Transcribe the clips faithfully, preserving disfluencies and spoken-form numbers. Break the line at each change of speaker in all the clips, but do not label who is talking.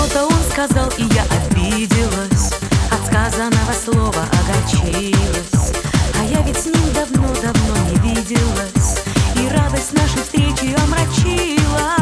что-то он сказал, и я обиделась, от сказанного слова огорчилась. А я ведь с ним давно-давно не виделась, и радость нашей встречи омрачила.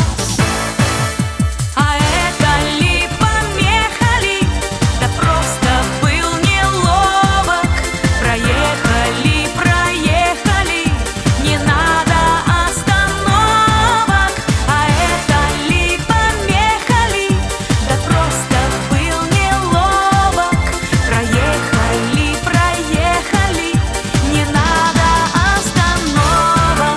А это ли помеха ли? Да просто был неловок. Проехали, проехали, не надо остановок. А это ли помеха ли? Да просто был неловок. Проехали, проехали, не надо остановок.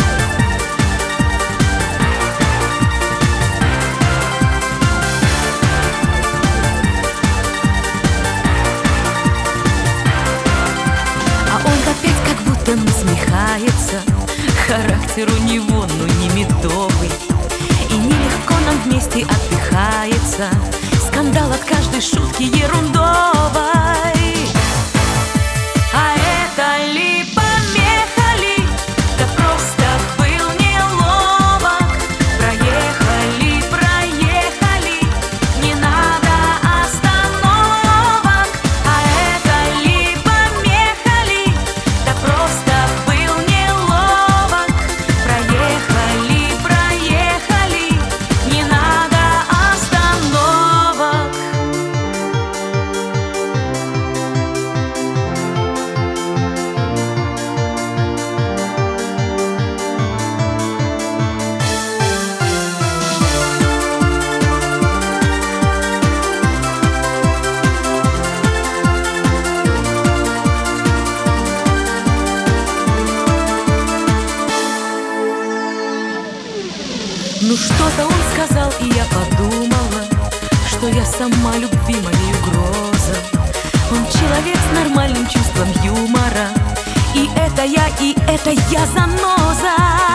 А он опять как будто насмехается. Характер у него, ну, не медовый, и нелегко нам вместе отдыхается. Скандал от каждой шутки ерундовой. А это ли помеха ли? Да просто был неловок. Проехали, проехали, не надо остановок. А это ли помеха ли? Да просто был неловок. Проехали, проехали, не надо остановок. Ну что-то он сказал, и я подумала, что я сама любви моей угроза. Он человек с нормальным чувством юмора, и это я, и это я заноза.